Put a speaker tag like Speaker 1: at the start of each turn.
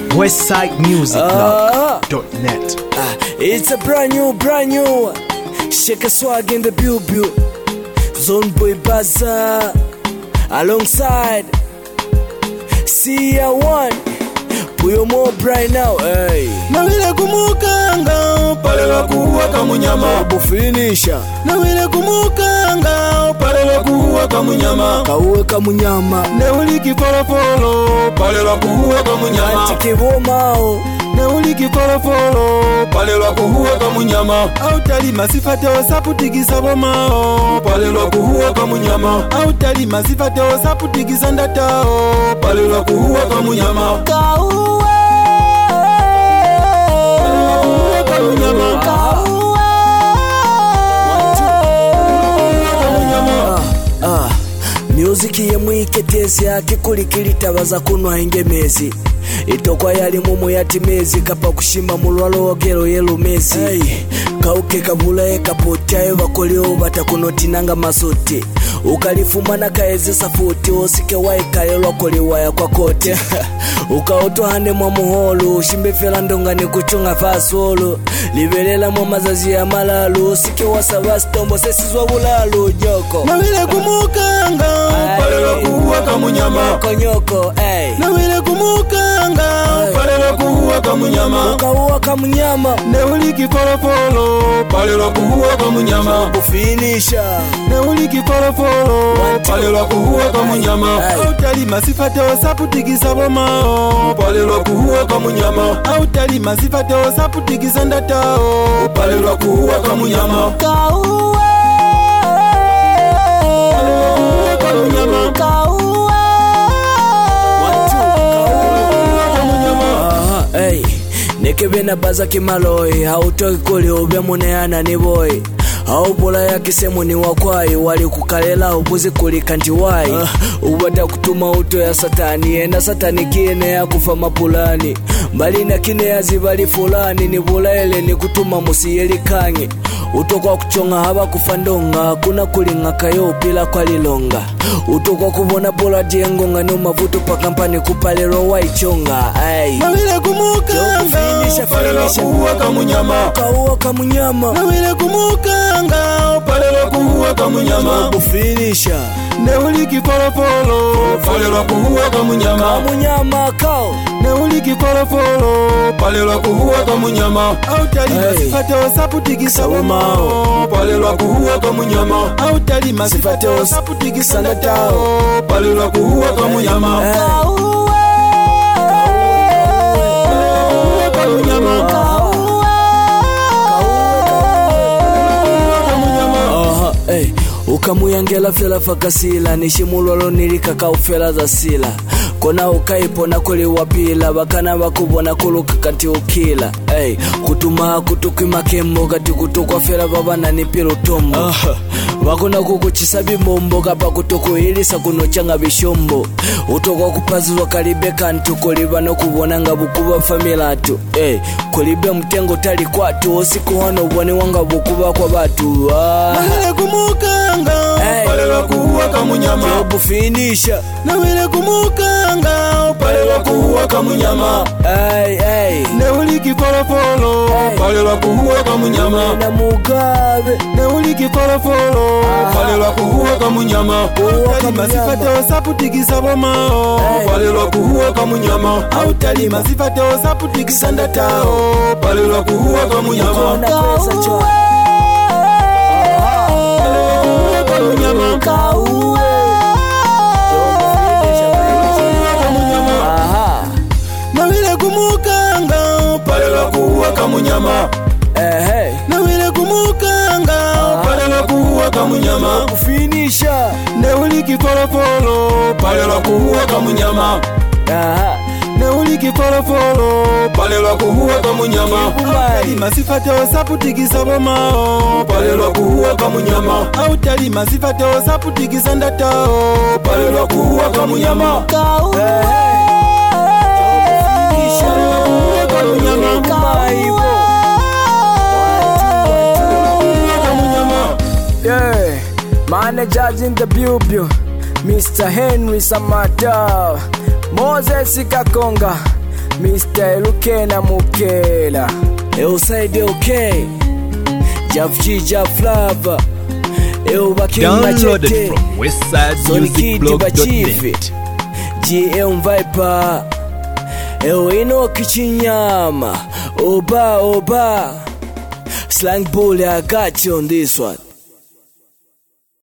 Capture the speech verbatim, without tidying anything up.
Speaker 1: westside music blog dot net.
Speaker 2: Uh, it's a brand new, brand new. Shake a swag in the bubu. Zone Boy Baza alongside C A one. Puyo more bright now, hey.
Speaker 3: Nawile kumukanga pale la kuwaka munyama
Speaker 2: bufinisha.
Speaker 3: Nawile kumukanga pale la kuwaka munyama
Speaker 2: kaweka munyama.
Speaker 3: Neuliki polo polo pale la kuwaka munyama
Speaker 2: Antikibomao.
Speaker 3: Neuliki polo polo pale la kuwaka munyama Autali masifate osaputigisa bomao pale la kuwaka munyama Autali masifate osaputigisa ndatao pale la kuwaka munyama
Speaker 2: Kau Muziki ye mwiketezi yake kulikilitabaza kunwa ingemezi itokwa yali mumu yatimezi kapa kushima mulwalo ogero yelu mezi hey. Kauke kabula ekapotyayo bakoleo batakunotinanga masoti ukalifumana kaeze safuti osike waikalelwa koliwaya kwa kote ukaotohane mwa muholo ushimbe fela ndongane kuchunga fasolo liberela mwa mazazi ya malalu usike wasaba stombo sesizwa bulalo joko
Speaker 3: Nawile kumukanga pale la kuwaka munyama
Speaker 2: konyoko ey
Speaker 3: Nawile kumukanga pale la kuwaka munyama
Speaker 2: ukawaka munyama
Speaker 3: Neuliki polo polo pale la kuwaka munyama
Speaker 2: bufinisha
Speaker 3: Neuliki polo polo pale la kuwaka munyama Autali masifate osaputigisa bomao pale la kuwaka munyama Autali masifate osaputigisa ndatao pale la kuwaka munyama
Speaker 2: Kau Hey, nekebe na baza kimaloi hautoki kuli ube muneana ni boy haubula ya kisemu ni wakwai wali kukalela ubuzi kulika ntiwai uh, ubada kutuma uto ya satani ena satani kiene ya kufa mapulani mbali na kine ya zibali fulani ni bulaele ni kutuma musiyeli kangi utokwa kuchonga haba kufandonga kuna kulinga kayo pila kwa lilonga utokwa kubona bola diengonga no mavuto pa kampani kupalero waichonga ay
Speaker 3: Nawile kumukanga
Speaker 2: pale la
Speaker 3: kuwaka munyama
Speaker 2: kawaka munyama
Speaker 3: Nawile kumukanga pale la kuwaka munyama
Speaker 2: bufinisha
Speaker 3: Neuliki polo polo pale la kuwaka munyama
Speaker 2: munyama kao
Speaker 3: Neuliki polo polo pale la kuwaka munyama Autali masifate osaputigisa bomao pale la kuwaka munyama Autali masifate osaputigisa ndatao pale la kuwaka munyama
Speaker 2: Hey, ukamuyangela fela fakasila nishimulwalo nilika kaufela za sila kona ukaipona kuli wapila bakana bakubona kuluka kati ukila hey, kutuma kutukima kembo kati kutukwa fela babana nipilo tombo uh, bakona kukuchisa bimombo kapa kutukuhilisa kunochanga bishombo utokwa kupazizwa kalibeka ntukuliba no kubonanga bukuba familatu hey, kulibe mtengo tali kwatu osikuhana ubone wanga bukuba kwa batu ah.
Speaker 3: Nawile kumukanga
Speaker 2: hey.
Speaker 3: pale la kuwaka munyama
Speaker 2: bufinisha
Speaker 3: Nawile kumukanga pale la kuwaka munyama
Speaker 2: ay ay
Speaker 3: Neuliki polo polo pale la kuwaka munyama
Speaker 2: na mugabe
Speaker 3: Neuliki polo polo pale la kuwaka munyama Autali masifate osaputigisa bomao pale la kuwaka munyama Autali masifate osaputigisa ndatao pale la kuwaka munyama
Speaker 2: pesa cho
Speaker 3: munyama
Speaker 2: kau
Speaker 3: Nawile kumukanga pale la kuwaka munyama
Speaker 2: eh hey
Speaker 3: Nawile kumukanga pale la kuwaka munyama
Speaker 2: bufinisha
Speaker 3: Neuliki polo polo pale la kuwaka munyama
Speaker 2: aha
Speaker 3: Neuliki polo polo pale la kuwaka munyama Autali masifate osaputigisa bomao pale la kuwaka munyama Autali masifate osaputigisa ndatao pale la kuwaka munyama
Speaker 2: kau yeah, managers in the bubu, Mister Henry Samata, Moses Kakonga, Mister Lukena Mukela Eu side okay Jav G Jav Lava Eu baki
Speaker 1: Downloaded
Speaker 2: machete
Speaker 1: from westside music blog dot net.
Speaker 2: G M Viper Eu Inoki Chinyama Oba Oba Slang Bully, I got you on this one.